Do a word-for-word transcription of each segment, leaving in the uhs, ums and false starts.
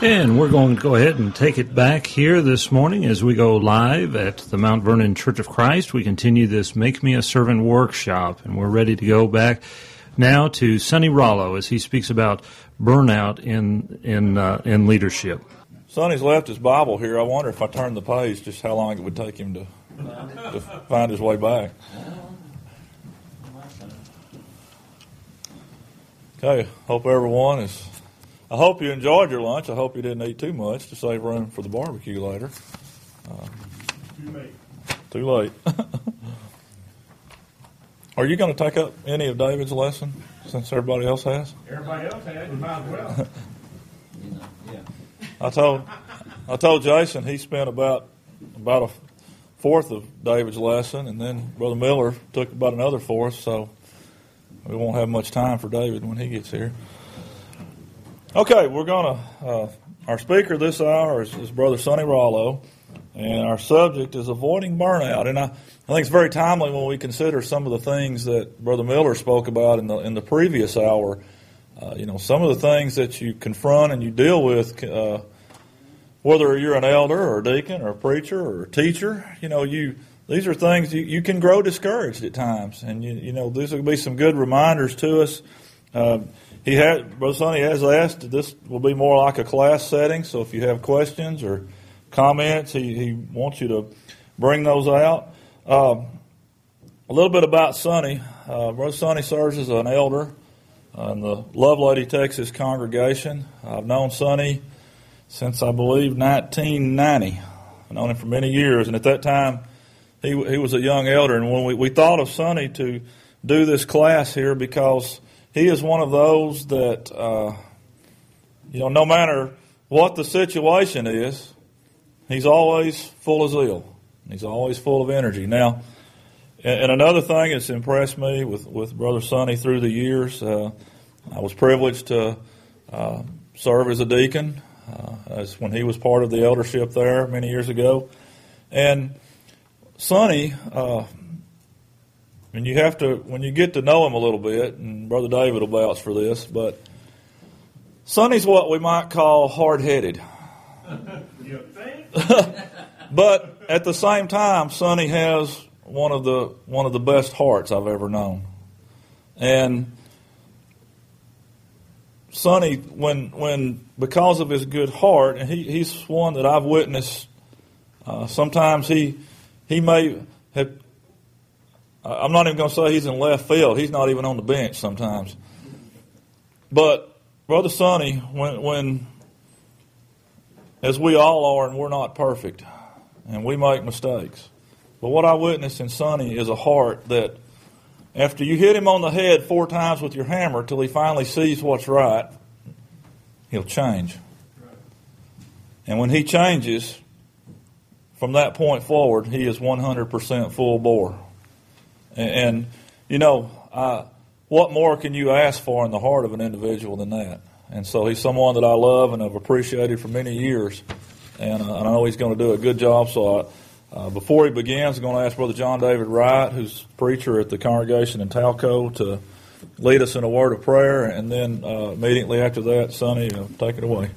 And we're going to go ahead and take it back here this morning as we go live at the Mount Vernon Church of Christ. We continue this Make Me a Servant workshop, and we're ready to go back now to Sonny Rollo as he speaks about burnout in in uh, in leadership. Sonny's left his Bible here. I wonder if I turned the page, just how long it would take him to, to find his way back. Okay, hope everyone is... I hope you enjoyed your lunch. I hope you didn't eat too much to save room for the barbecue later. Uh, too late. Too late. Are you going to take up any of David's lesson since everybody else has? Everybody else has. You might as well. yeah. I told I told Jason he spent about about a fourth of David's lesson, and then Brother Miller took about another fourth. So we won't have much time for David when he gets here. Okay, we're going to, uh, our speaker this hour is, is Brother Sonny Rollo, and our subject is avoiding burnout. And I, I think it's very timely when we consider some of the things that Brother Miller spoke about in the in the previous hour. Uh, you know, some of the things that you confront and you deal with, uh, whether you're an elder or a deacon or a preacher or a teacher, you know, you these are things you, you can grow discouraged at times. And, you, you know, these will be some good reminders to us. Uh, He had, Brother Sonny has asked, this will be more like a class setting, so if you have questions or comments, he, he wants you to bring those out. Um, a little bit about Sonny. Uh, Brother Sonny serves as an elder uh, in the Lovelady, Texas congregation. I've known Sonny since, I believe, nineteen ninety. I've known him for many years, and at that time, he he was a young elder. And when we, we thought of Sonny to do this class here because he is one of those that, uh, you know, no matter what the situation is, he's always full of zeal. He's always full of energy. Now, and another thing that's impressed me with, with Brother Sonny through the years, uh, I was privileged to uh, serve as a deacon uh, as when he was part of the eldership there many years ago. And Sonny... Uh, And you have to, when you get to know him a little bit, and Brother David will vouch for this, but Sonny's what we might call hard-headed. You think? But at the same time, Sonny has one of the one of the best hearts I've ever known. And Sonny, when when because of his good heart, and he, he's one that I've witnessed. Uh, sometimes he he may have. I'm not even going to say he's in left field. He's not even on the bench sometimes. But Brother Sonny, when, when, as we all are, and we're not perfect, and we make mistakes. But what I witnessed in Sonny is a heart that, after you hit him on the head four times with your hammer till he finally sees what's right, he'll change. And when he changes, from that point forward, he is one hundred percent full bore. And, and you know, uh, what more can you ask for in the heart of an individual than that? And so he's someone that I love and have appreciated for many years. And, uh, and I know he's going to do a good job. So I, uh, before he begins, I'm going to ask Brother John David Wright, who's preacher at the congregation in Talco, to lead us in a word of prayer. And then uh, immediately after that, Sonny, uh, take it away.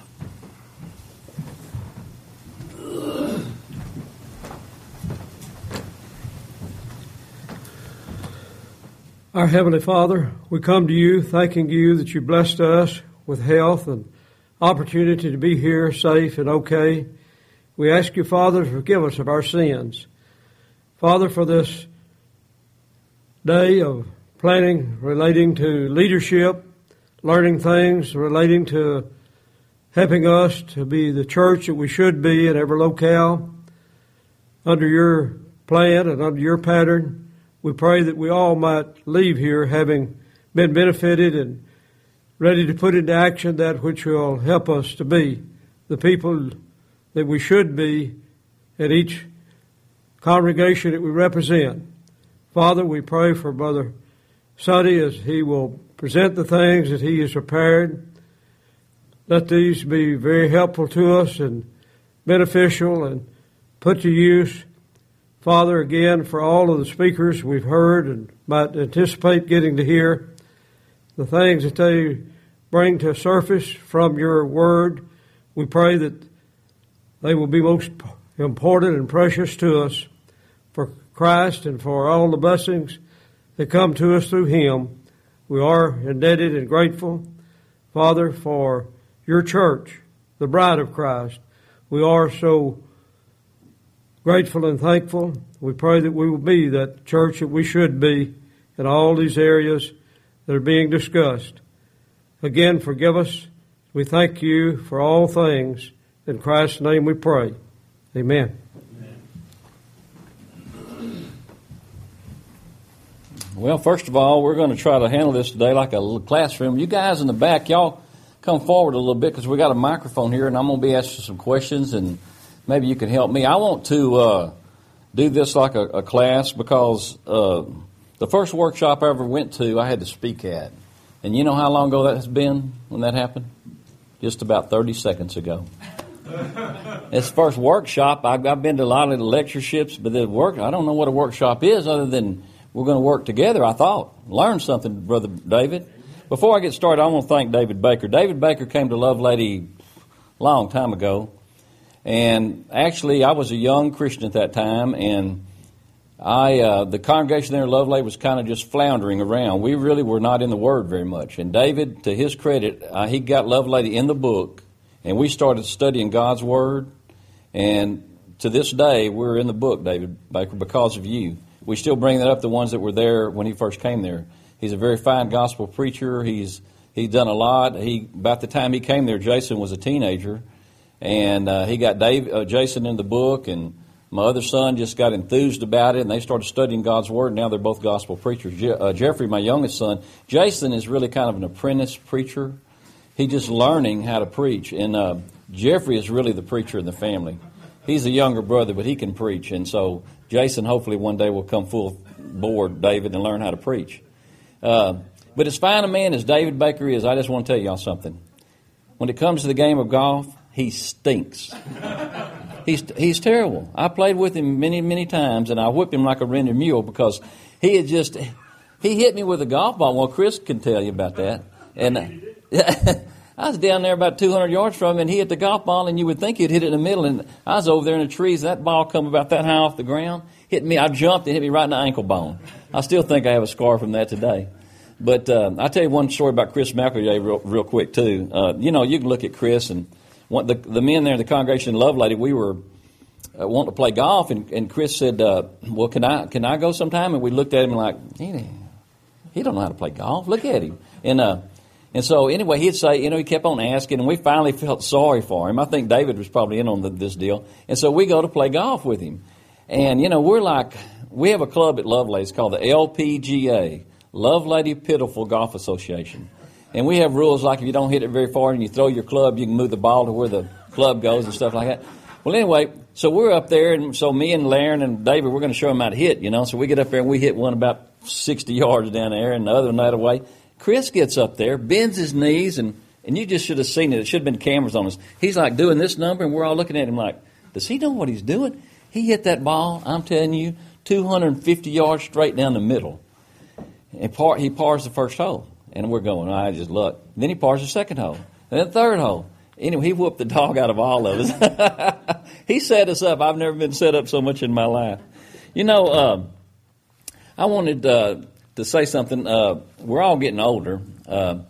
Our Heavenly Father, we come to you thanking you that you blessed us with health and opportunity to be here safe and okay. We ask you, Father, to forgive us of our sins. Father, for this day of planning relating to leadership, learning things relating to helping us to be the church that we should be in every locale, under your plan and under your pattern, we pray that we all might leave here having been benefited and ready to put into action that which will help us to be the people that we should be at each congregation that we represent. Father, we pray for Brother Sonny as he will present the things that he has prepared. Let these be very helpful to us and beneficial and put to use. Father, again, for all of the speakers we've heard and might anticipate getting to hear, the things that they bring to surface from your word, We pray that they will be most important and precious to us for Christ and for all the blessings that come to us through Him. We are indebted and grateful, Father, for your church, the bride of Christ. We are so grateful and thankful. We pray that we will be that church that we should be in all these areas that are being discussed. Again, forgive us. We thank you for all things. In Christ's name we pray. Amen. Well, first of all, we're going to try to handle this today like a little classroom. You guys in the back, y'all come forward a little bit because we got a microphone here, and I'm going to be asking some questions, and maybe you can help me. I want to uh, do this like a, a class because uh, the first workshop I ever went to, I had to speak at. And you know how long ago that has been when that happened? Just about thirty seconds ago. It's the first workshop. I've, I've been to a lot of the lectureships, but the work, I don't know what a workshop is other than we're going to work together, I thought. Learn something, Brother David. Before I get started, I want to thank David Baker. David Baker came to Lovelady a long time ago. And actually, I was a young Christian at that time, and I uh, the congregation there in Lovelady was kind of just floundering around. We really were not in the Word very much. And David, to his credit, uh, he got Lovelady in the book, and we started studying God's Word. And to this day, we're in the book, David Baker, because of you. We still bring that up, the ones that were there when he first came there. He's a very fine gospel preacher. He's he's done a lot. He about the time he came there, Jason was a teenager, and uh, he got Dave, uh, Jason in the book, and my other son just got enthused about it, and they started studying God's Word. Now they're both gospel preachers. Je- uh, Jeffrey, my youngest son, Jason is really kind of an apprentice preacher. He's just learning how to preach, and uh, Jeffrey is really the preacher in the family. He's a younger brother, but he can preach, and so Jason hopefully one day will come full board, David, and learn how to preach. Uh, but as fine a man as David Baker is, I just want to tell y'all something. When it comes to the game of golf, he stinks. He's he's terrible. I played with him many, many times, and I whipped him like a rented mule because he had just, he hit me with a golf ball. Well, Chris can tell you about that. And I was down there about two hundred yards from him, and he hit the golf ball, and you would think he'd hit it in the middle. And I was over there in the trees. That ball come about that high off the ground, hit me. I jumped and hit me right in the ankle bone. I still think I have a scar from that today. But uh, I'll tell you one story about Chris McElroy real, real quick, too. Uh, you know, you can look at Chris, and one, the, the men there in the congregation in Lovelady, we were uh, wanting to play golf, and, and Chris said, uh, well, can I can I go sometime? And we looked at him like, he, he don't know how to play golf. Look at him. And uh, and so, anyway, he'd say, you know, he kept on asking, and we finally felt sorry for him. I think David was probably in on the, this deal. And so we go to play golf with him. And, you know, we're like, we have a club at Lovelady. It's called the L P G A, Lovelady Pitiful Golf Association. And we have rules like if you don't hit it very far and you throw your club, you can move the ball to where the club goes and stuff like that. Well, anyway, so we're up there, and so me and Laren and David, we're going to show him how to hit, you know. So we get up there, and we hit one about sixty yards down there, and the other night away. Chris gets up there, bends his knees, and, and you just should have seen it. It should have been cameras on us. He's like doing this number, and we're all looking at him like, does he know what he's doing? He hit that ball, I'm telling you, two hundred fifty yards straight down the middle. And par, he pars the first hole, and we're going, I just look. Then he pars the second hole, and then the third hole. Anyway, he whooped the dog out of all of us. He set us up. I've never been set up so much in my life. You know, uh, I wanted uh, to say something. Uh, we're all getting older. Uh,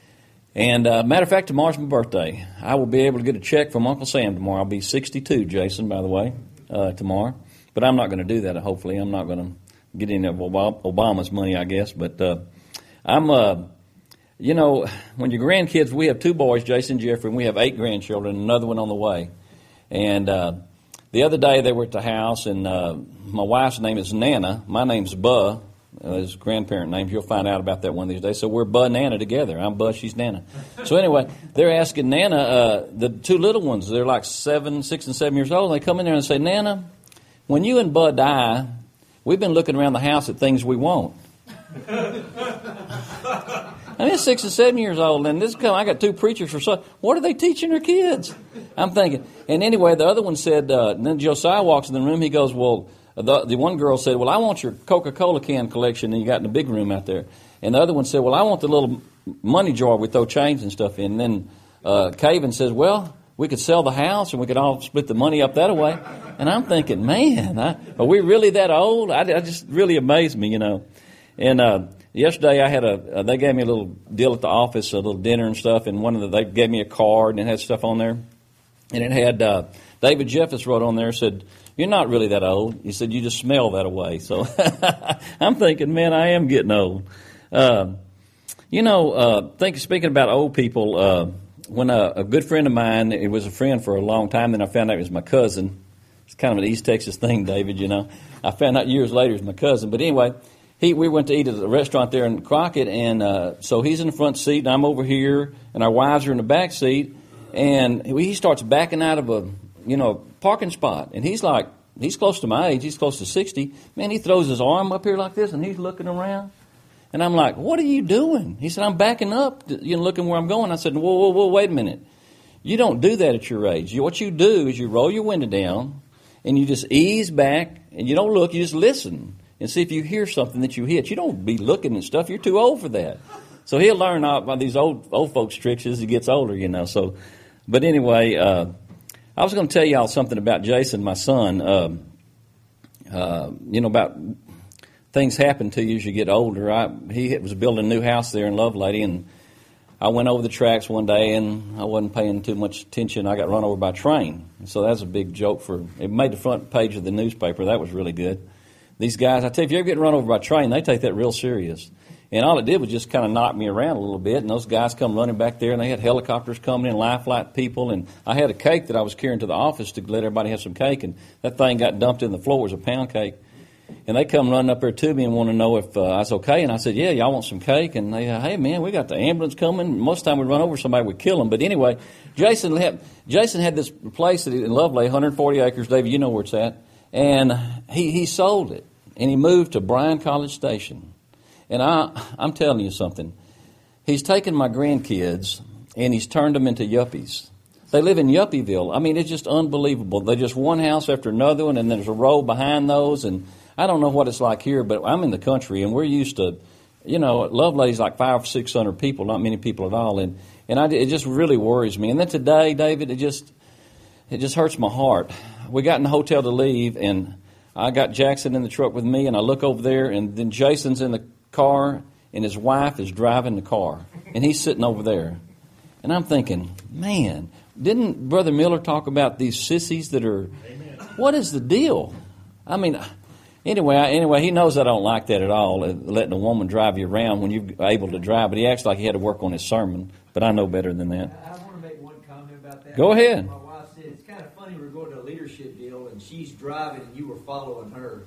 and uh, matter of fact, tomorrow's my birthday. I will be able to get a check from Uncle Sam tomorrow. I'll be sixty-two, Jason, by the way, uh, tomorrow. But I'm not going to do that, hopefully. I'm not going to get any of Obama's money, I guess. But uh, I'm, uh, you know, when your grandkids, we have two boys, Jason and Jeffrey, and we have eight grandchildren, another one on the way. And uh, the other day they were at the house, and uh, my wife's name is Nana. My name's Bud. Uh, his grandparent names. You'll find out about that one of these days. So we're Bud and Nana together. I'm Bud, she's Nana. So anyway, they're asking Nana, uh, the two little ones, they're like seven, six and seven years old. They come in there and say, Nana, when you and Bud die, we've been looking around the house at things we want. I mean, it's six and seven years old, and this come. I got two preachers for son. What are they teaching their kids? I'm thinking. And anyway, the other one said, uh, and then Josiah walks in the room. He goes, well, the, the one girl said, well, I want your Coca-Cola can collection that you got in the big room out there. And the other one said, well, I want the little money jar we throw change and stuff in. And then uh, Caven says, well, we could sell the house and we could all split the money up that way. And I'm thinking, man, I, are we really that old? I, I just really amazed me, you know. And uh, yesterday I had a, uh, they gave me a little deal at the office, a little dinner and stuff, and one of the, they gave me a card and it had stuff on there. And it had, uh, David Jeffers wrote on there, said, you're not really that old. He said, you just smell that away. So I'm thinking, man, I am getting old. Uh, you know, uh, think, speaking about old people, uh, when a, a good friend of mine, it was a friend for a long time, then I found out it was my cousin. It's kind of an East Texas thing, David, you know. I found out years later it was my cousin. But anyway, he we went to eat at a restaurant there in Crockett, and uh, so he's in the front seat, and I'm over here, and our wives are in the back seat, and he starts backing out of a, you know, parking spot. And he's like, he's close to my age, he's close to sixty. Man, he throws his arm up here like this, and he's looking around. And I'm like, what are you doing? He said, I'm backing up, you know, looking where I'm going. I said, whoa, whoa, whoa, wait a minute. You don't do that at your age. You, what you do is you roll your window down, and you just ease back, and you don't look, you just listen and see if you hear something that you hit. You don't be looking at stuff. You're too old for that. So he'll learn all about these old old folks' tricks as he gets older, you know. So, but anyway, uh, I was going to tell y'all something about Jason, my son. Uh, uh, you know, about things happen to you as you get older. I, he was building a new house there in Lovelady, and I went over the tracks one day, and I wasn't paying too much attention. I got run over by a train. So that's a big joke for, it made the front page of the newspaper. That was really good. These guys, I tell you, if you ever get run over by a train, they take that real serious. And all it did was just kind of knock me around a little bit, and those guys come running back there, and they had helicopters coming in, life flight people, and I had a cake that I was carrying to the office to let everybody have some cake, and that thing got dumped in the floor. It was a pound cake. And they come running up there to me and want to know if uh, I was okay. And I said, yeah, y'all want some cake? And they, uh, hey, man, we got the ambulance coming. Most of the time we'd run over somebody, we'd kill them. But anyway, Jason had, Jason had this place in Lovelady, one hundred forty acres. David, you know where it's at. And he, he sold it. And he moved to Bryan College Station. And I, I'm telling you something. He's taken my grandkids and he's turned them into yuppies. They live in Yuppieville. I mean, it's just unbelievable. They're just one house after another one, and there's a row behind those. And I don't know what it's like here, but I'm in the country, and we're used to, you know, Lovelady's like five or six hundred people, not many people at all. And and I, it just really worries me. And then today, David, it just it just hurts my heart. We got in the hotel to leave, and I got Jackson in the truck with me, and I look over there, and then Jason's in the car, and his wife is driving the car, and he's sitting over there. And I'm thinking, man, didn't Brother Miller talk about these sissies that are, Amen. What is the deal? I mean, anyway, I, anyway, he knows I don't like that at all, letting a woman drive you around when you're able to drive, but he acts like he had to work on his sermon, but I know better than that. I, I want to make one comment about that. Go ahead. My wife said, it's kind of funny we're going to a leadership deal, and she's driving, and you were following her.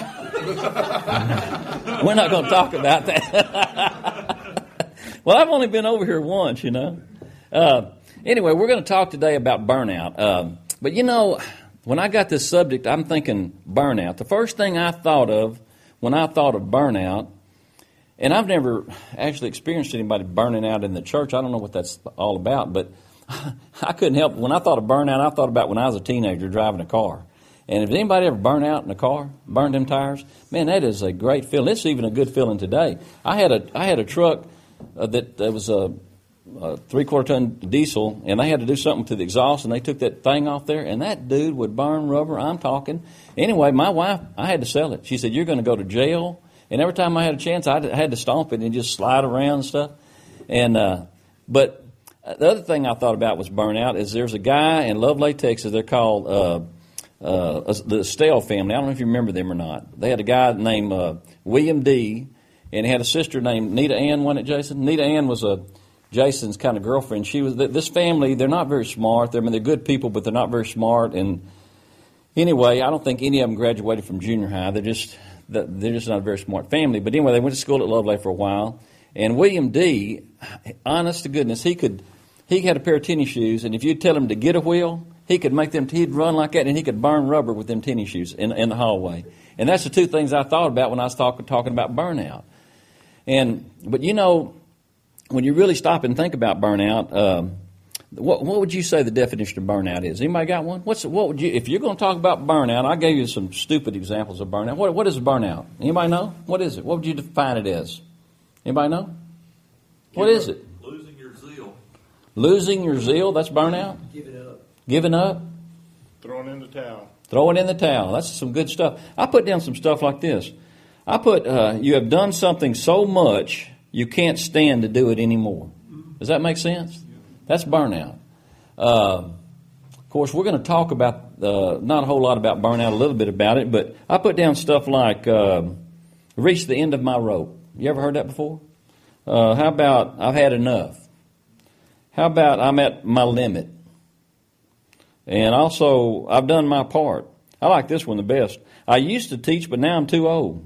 We're not going to talk about that. Well, I've only been over here once, you know. Uh, anyway, we're going to talk today about burnout. Um, but, you know, when I got this subject, I'm thinking burnout. The first thing I thought of when I thought of burnout, and I've never actually experienced anybody burning out in the church. I don't know what that's all about, but I couldn't help. When I thought of burnout, I thought about when I was a teenager driving a car. And if anybody ever burned out in a car, burned them tires, man, that is a great feeling. It's even a good feeling today. I had a I had a truck uh, that, that was a, a three-quarter ton diesel, and they had to do something to the exhaust, and they took that thing off there, and that dude would burn rubber. I'm talking. Anyway, my wife, I had to sell it. She said, you're going to go to jail. And every time I had a chance, I had to stomp it and just slide around and stuff. And uh, but the other thing I thought about was burnout is there's a guy in Lovelady, Texas. They're called uh, uh, the Estelle family. I don't know if you remember them or not. They had a guy named uh, William D., and he had a sister named Nita Ann, wasn't it, Jason? Nita Ann was a Jason's kind of girlfriend. She was this family. They're not very smart. They're, I mean, they're good people, but they're not very smart. And anyway, I don't think any of them graduated from junior high. They're just they're just not a very smart family. But anyway, they went to school at Lovelady for a while. And William D., honest to goodness, he could he had a pair of tennis shoes, and if you'd tell him to get a wheel, he could make them. He'd run like that, and he could burn rubber with them tennis shoes in, in the hallway. And that's the two things I thought about when I was talking talking about burnout. And but you know, when you really stop and think about burnout, um, what what would you say the definition of burnout is? Anybody got one? What's what would you if you're going to talk about burnout? I gave you some stupid examples of burnout. What what is burnout? Anybody know? What is it? What would you define it as? Anybody know? What is it? Losing your zeal. Losing your zeal. That's burnout. Give it up. Giving up? Throwing in the towel. Throwing in the towel. That's some good stuff. I put down some stuff like this. I put, uh, you have done something so much you can't stand to do it anymore. Does that make sense? That's burnout. Uh, of course, we're going to talk about, uh, not a whole lot about burnout, a little bit about it, but I put down stuff like uh, reach the end of my rope. You ever heard that before? Uh, how about I've had enough? How about I'm at my limit? And also, I've done my part. I like this one the best. I used to teach, but now I'm too old.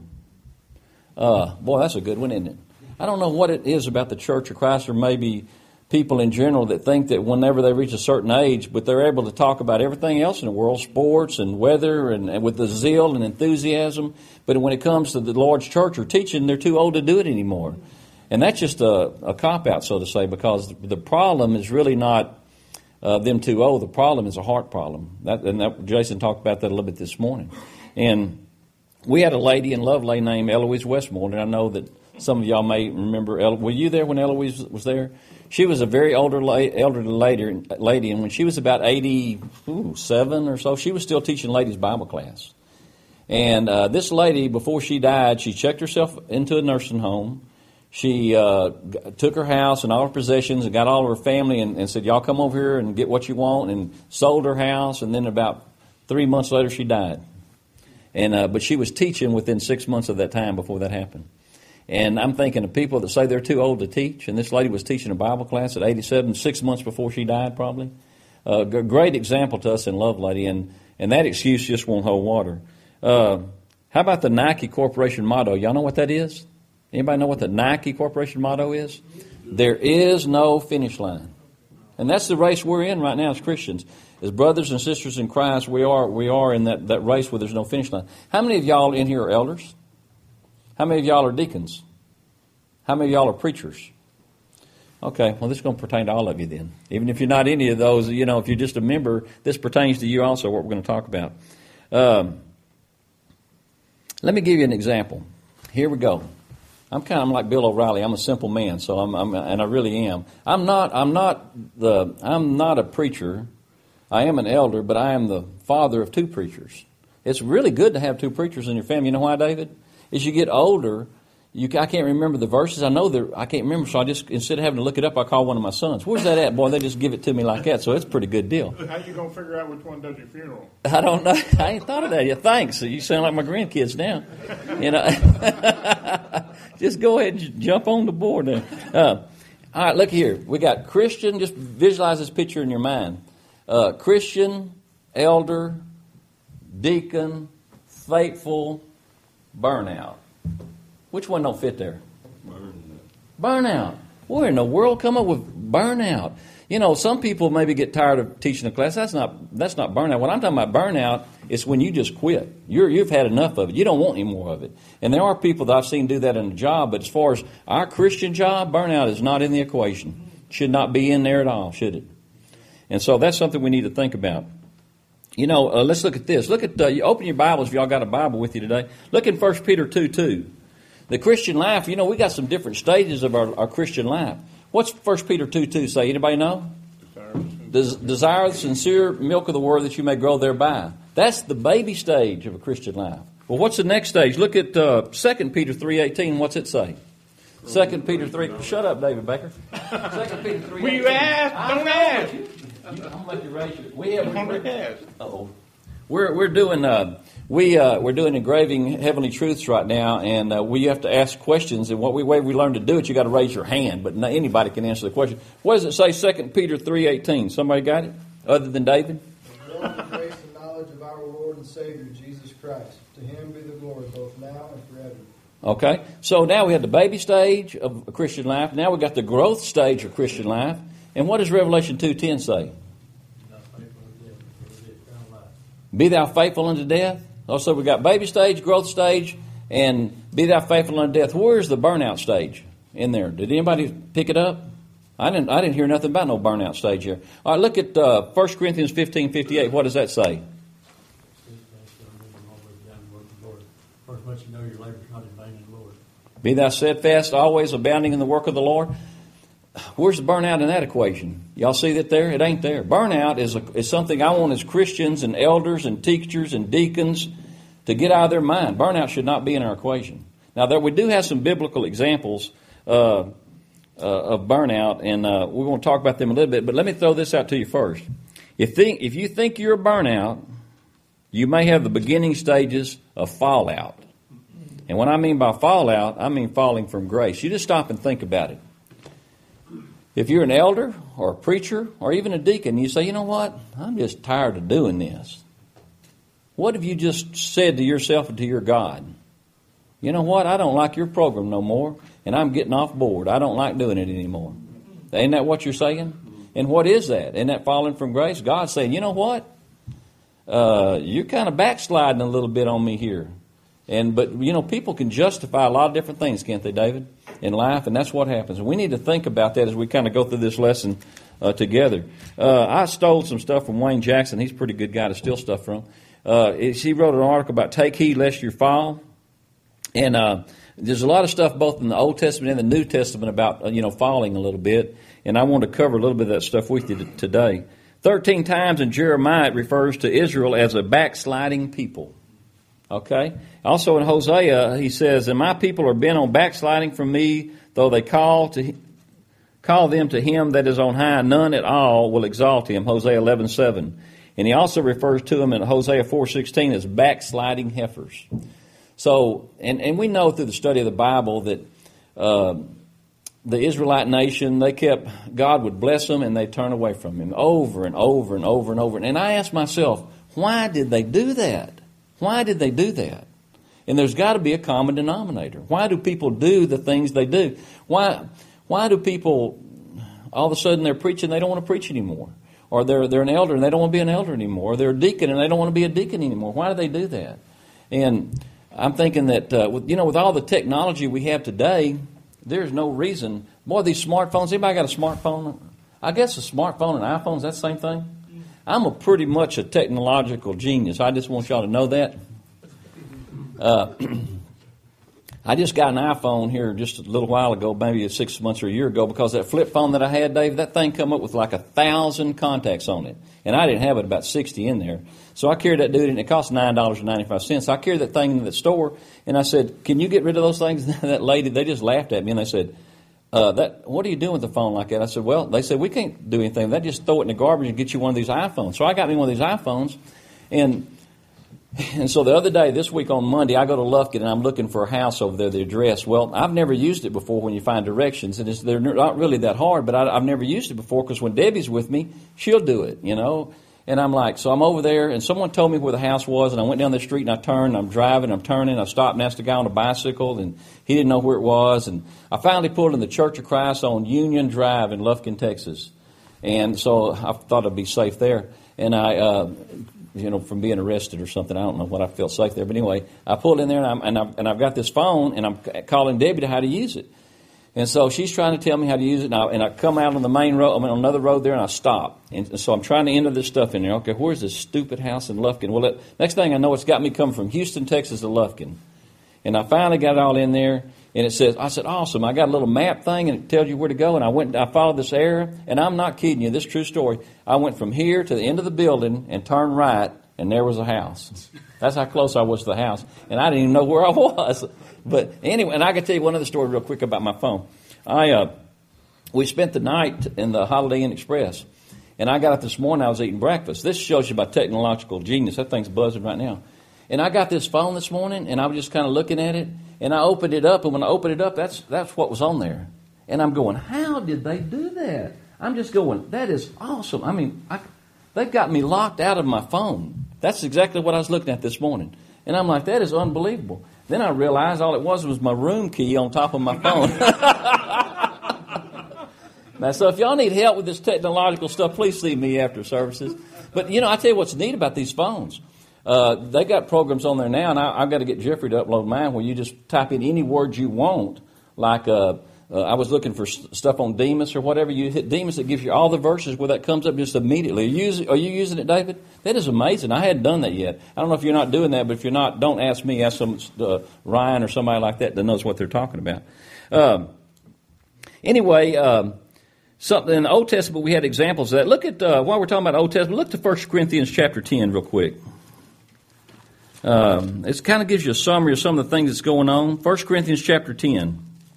Uh, boy, that's a good one, isn't it? I don't know what it is about the Church of Christ, or maybe people in general, that think that whenever they reach a certain age, but they're able to talk about everything else in the world, sports and weather, and, and with the zeal and enthusiasm. But when it comes to the Lord's church or teaching, they're too old to do it anymore. And that's just a, a cop-out, so to say, because the problem is really not uh, them too old. The problem is a heart problem. That, and that, Jason talked about that a little bit this morning. And we had a lady in Lovelady named Eloise Westmore, and I know that some of y'all may remember. El- Were you there when Eloise was there? She was a very older, la- elderly lady, lady, and when she was about eighty-seven or so, she was still teaching ladies' Bible class. And uh, this lady, before she died, she checked herself into a nursing home. She uh, g- took her house and all her possessions and got all of her family and, and said, y'all come over here and get what you want, and sold her house. And then about three months later, she died. And uh, but she was teaching within six months of that time before that happened. And I'm thinking of people that say they're too old to teach, and this lady was teaching a Bible class at eighty-seven, six months before she died probably. A uh, g- great example to us in Lovelady, and, and that excuse just won't hold water. Uh, how about the Nike Corporation motto? Y'all know what that is? Anybody know what the Nike Corporation motto is? There is no finish line. And that's the race we're in right now as Christians. As brothers and sisters in Christ, we are we are in that, that race where there's no finish line. How many of y'all in here are elders? How many of y'all are deacons? How many of y'all are preachers? Okay, well, this is going to pertain to all of you then. Even if you're not any of those, you know, if you're just a member, this pertains to you also, what we're going to talk about. Um, let me give you an example. Here we go. I'm kind of like Bill O'Reilly. I'm a simple man, so I'm, I'm and I really am. I'm not. I'm not the. I'm not a preacher. I am an elder, but I am the father of two preachers. It's really good to have two preachers in your family. You know why, David? As you get older, you I can't remember the verses. I know they're, I can't remember, so I just, instead of having to look it up, I call one of my sons. Where's that at? Boy, they just give it to me like that, so it's a pretty good deal. How you going to figure out which one does your funeral? I don't know. I ain't thought of that yet. Thanks. You sound like my grandkids now. You know, just go ahead and jump on the board now. Uh, all right, look here. We got Christian. Just visualize this picture in your mind. Uh, Christian, elder, deacon, faithful, burnout. Which one don't fit there? Burnout. Burnout. Where in the world come up with burnout? You know, some people maybe get tired of teaching a class. That's not that's not burnout. What I'm talking about burnout is when you just quit. You're, you've had enough of it. You don't want any more of it. And there are people that I've seen do that in a job, but as far as our Christian job, burnout is not in the equation. Should not be in there at all, should it? And so that's something we need to think about. You know, uh, let's look at this. Look at uh, you open your Bibles if y'all got a Bible with you today. Look in First Peter two two. The Christian life, you know, we got some different stages of our, our Christian life. What's First Peter two two say? Anybody know? Des- desire the sincere milk of the word that you may grow thereby. That's the baby stage of a Christian life. Well, what's the next stage? Look at uh, Second Peter three eighteen. What's it say? Second Peter three. Shut up, David Baker. Second Peter three. Will you ask? Don't ask. I'm gonna make you raise your. We have. Don't ask. Uh-oh. We're we're doing uh, we uh, we're doing engraving heavenly truths right now, and uh, we have to ask questions. And what we way we learn to do it, you got to raise your hand, but no, anybody can answer the question. What does it say? Second Peter three eighteen. Somebody got it? Other than David. Know the grace and knowledge of our Lord and Savior Jesus Christ. To Him be the glory both now and forever. Okay, so now we have the baby stage of a Christian life. Now we got the growth stage of Christian life. And what does Revelation two ten say? Be thou faithful unto death. Also, we got baby stage, growth stage, and be thou faithful unto death. Where's the burnout stage in there? Did anybody pick it up? I didn't. I didn't hear nothing about no burnout stage here. All right, look at uh, First Corinthians fifteen fifty-eight. What does that say? First, let you know your labor's not in vain in the Lord. Be thou steadfast, always abounding in the work of the Lord. where's the burnout in that equation? Y'all see that there? It ain't there. Burnout is, a, is something I want as Christians and elders and teachers and deacons to get out of their mind. Burnout should not be in our equation. Now, there we do have some biblical examples uh, uh, of burnout, and uh, we're going to talk about them a little bit, but let me throw this out to you first. If, think, if you think you're a burnout, you may have the beginning stages of fallout. And what I mean by fallout, I mean falling from grace. You just stop and think about it. If you're an elder or a preacher or even a deacon, you say, you know what, I'm just tired of doing this. What have you just said to yourself and to your God? You know what, I don't like your program no more, and I'm getting off board. I don't like doing it anymore. Ain't that what you're saying? And what is that? Isn't that falling from grace? God's saying, you know what, uh, you're kind of backsliding a little bit on me here. And but, you know, people can justify a lot of different things, can't they, David, in life? And that's what happens. We need to think about that as we kind of go through this lesson uh, together. Uh, I stole some stuff from Wayne Jackson. He's a pretty good guy to steal stuff from. Uh, he wrote an article about take heed lest you fall. And uh, there's a lot of stuff both in the Old Testament and the New Testament about, uh, you know, falling a little bit. And I want to cover a little bit of that stuff with you today. Thirteen times in Jeremiah it refers to Israel as a backsliding people. Okay? Also in Hosea, he says, and my people are bent on backsliding from me, though they call to call them to him that is on high, none at all will exalt him. Hosea eleven seven. And he also refers to them in Hosea four sixteen as backsliding heifers. So, and, and we know through the study of the Bible that uh, the Israelite nation, they kept, God would bless them and they'd turn away from him over and over and over and over. And I asked myself, why did they do that? Why did they do that? And there's got to be a common denominator. Why do people do the things they do? Why why do people, all of a sudden they're preaching, they don't want to preach anymore? Or they're they're an elder and they don't want to be an elder anymore? Or they're a deacon and they don't want to be a deacon anymore? Why do they do that? And I'm thinking that, uh, with, you know, with all the technology we have today, there's no reason. Boy, these smartphones, anybody got a smartphone? I guess a smartphone and iPhone, is that the same thing? I'm a pretty much a technological genius. I just want y'all to know that. Uh, I just got an iPhone here just a little while ago, maybe six months or a year ago, because that flip phone that I had, Dave, that thing come up with like a thousand contacts on it. And I didn't have it, about sixty in there. So I carried that dude, and it cost nine dollars and ninety-five cents. So I carried that thing into the store, and I said, can you get rid of those things? And that lady, they just laughed at me, and they said, Uh, that, what are you doing with the phone like that? I said, well, they said, we can't do anything. They just throw it in the garbage and get you one of these iPhones. So I got me one of these iPhones. And and so the other day, this week on Monday, I go to Lufkin and I'm looking for a house over there, the address. Well, I've never used it before when you find directions. And it's, they're not really that hard, but I, I've never used it before because when Debbie's with me, she'll do it, you know. And I'm like, so I'm over there, and someone told me where the house was, and I went down the street, and I turned, and I'm driving, I'm turning, I stopped and asked a guy on a bicycle, and he didn't know where it was, and I finally pulled in the Church of Christ on Union Drive in Lufkin, Texas. And so I thought I'd be safe there. And I, uh, you know, from being arrested or something, I don't know what I felt safe there. But anyway, I pulled in there, and, I'm, and, I've, and I've got this phone, and I'm calling Debbie to how to use it. And so she's trying to tell me how to use it, and I, and I come out on the main road, I mean, on another road there, and I stop. And so I'm trying to enter this stuff in there. Okay, where's this stupid house in Lufkin? Well, it, next thing I know, it's got me coming from Houston, Texas to Lufkin. And I finally got it all in there, and it says, I said, awesome, I got a little map thing, and it tells you where to go. And I went, I followed this area, and I'm not kidding you, this is a true story. I went from here to the end of the building and turned right, and there was a house. That's how close I was to the house. And I didn't even know where I was. But anyway, and I can tell you one other story real quick about my phone. I uh, we spent the night in the Holiday Inn Express, and I got up this morning, I was eating breakfast. This shows you my technological genius. That thing's buzzing right now. And I got this phone this morning, and I was just kind of looking at it, and I opened it up, and when I opened it up, that's that's what was on there. And I'm going, how did they do that? I'm just going, that is awesome. I mean, I, they've got me locked out of my phone. That's exactly what I was looking at this morning. And I'm like, that is unbelievable. Then I realized all it was was my room key on top of my phone. Now, so if y'all need help with this technological stuff, please see me after services. But, you know, I tell you what's neat about these phones. Uh, they got programs on there now, and I, I've got to get Jeffrey to upload mine where you just type in any word you want. Like uh, uh, I was looking for st- stuff on Demas or whatever. You hit Demas, it gives you all the verses where that comes up just immediately. Are you, using, are you using it, David? That is amazing. I hadn't done that yet. I don't know if you're not doing that, but if you're not, don't ask me. Ask some uh, Ryan or somebody like that that knows what they're talking about. Um, anyway, um, something in the Old Testament, we had examples of that. Look at, uh, while we're talking about Old Testament, look to First Corinthians chapter ten real quick. Um, it kind of gives you a summary of some of the things that's going on. First Corinthians chapter ten.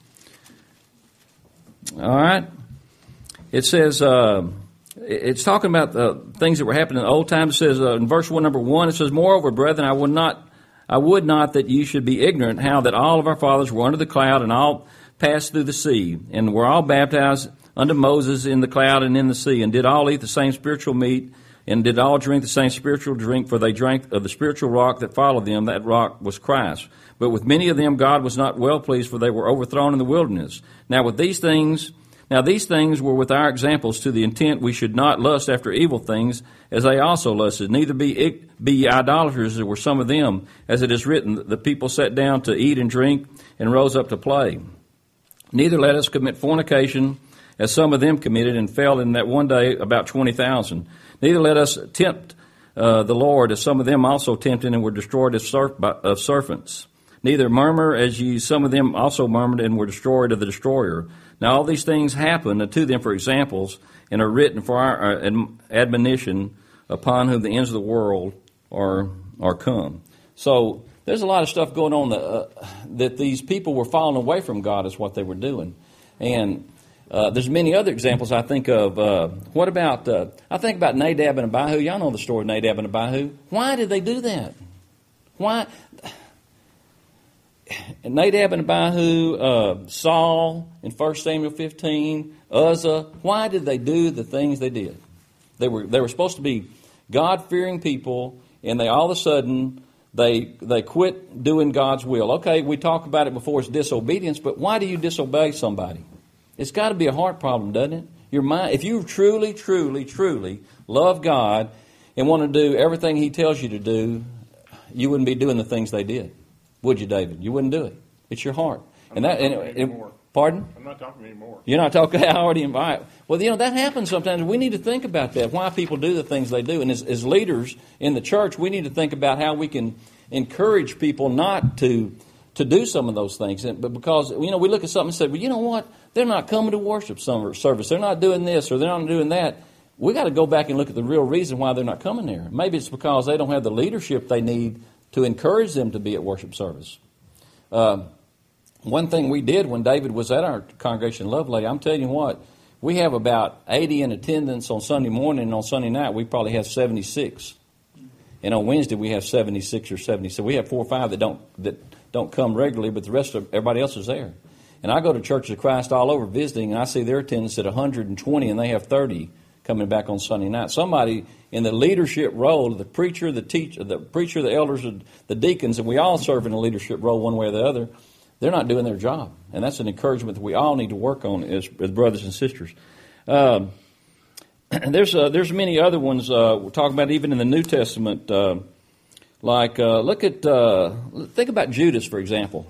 All right. It says, uh, it's talking about the things that were happening in the old times. It says uh, in verse one, number one, it says, "Moreover, brethren, I would not, I would not that you should be ignorant how that all of our fathers were under the cloud and all passed through the sea, and were all baptized unto Moses in the cloud and in the sea, and did all eat the same spiritual meat, and did all drink the same spiritual drink, for they drank of the spiritual rock that followed them. That rock was Christ. But with many of them God was not well pleased, for they were overthrown in the wilderness. Now with these things, now these things were with our examples, to the intent we should not lust after evil things, as they also lusted. Neither be be ye idolaters, as were some of them, as it is written, the people sat down to eat and drink, and rose up to play. Neither let us commit fornication, as some of them committed, and fell in that one day about twenty thousand. Neither let us tempt uh, the Lord, as some of them also tempted, and were destroyed of, serp- of serpents. Neither murmur, as ye some of them also murmured, and were destroyed of the destroyer. Now all these things happen unto them for examples, and are written for our admonition, upon whom the ends of the world are are come." So there's a lot of stuff going on that, uh, that these people were falling away from God is what they were doing. And uh, there's many other examples I think of. Uh, what about, uh, I think about Nadab and Abihu. Y'all know the story of Nadab and Abihu. Why did they do that? Why? Nadab and Abihu, uh, Saul in First Samuel fifteen, Uzzah, why did they do the things they did? They were they were supposed to be God-fearing people, and they all of a sudden, they they quit doing God's will. Okay, we talk about it before, it's disobedience, but why do you disobey somebody? It's got to be a heart problem, doesn't it? Your mind, if you truly, truly, truly love God and want to do everything He tells you to do, you wouldn't be doing the things they did. Would you, David? You wouldn't do it. It's your heart. I'm and not that. And, talking and, anymore. Pardon? I'm not talking anymore. You're not talking. I already invite. Well, you know that happens sometimes. We need to think about that. Why people do the things they do, and as, as leaders in the church, we need to think about how we can encourage people not to to do some of those things. And, but because you know, we look at something and say, "Well, you know what? They're not coming to worship service. They're not doing this, or they're not doing that." We got to go back and look at the real reason why they're not coming there. Maybe it's because they don't have the leadership they need to encourage them to be at worship service. Uh, one thing we did when David was at our congregation in Lovelady, I'm telling you what, we have about eighty in attendance on Sunday morning, and on Sunday night we probably have seventy-six. And on Wednesday we have seventy-six or seventy. So we have four or five that don't that don't come regularly, but the rest of everybody else is there. And I go to Churches of Christ all over visiting, and I see their attendance at one hundred twenty, and they have thirty coming back on Sunday night. Somebody in the leadership role, the preacher, the teacher, the preacher, the elders, the deacons, and we all serve in a leadership role one way or the other, they're not doing their job. And that's an encouragement that we all need to work on as, as brothers and sisters. Um, there's uh, there's many other ones uh, we're talking about even in the New Testament. Uh, like, uh, look at, uh, think about Judas, for example.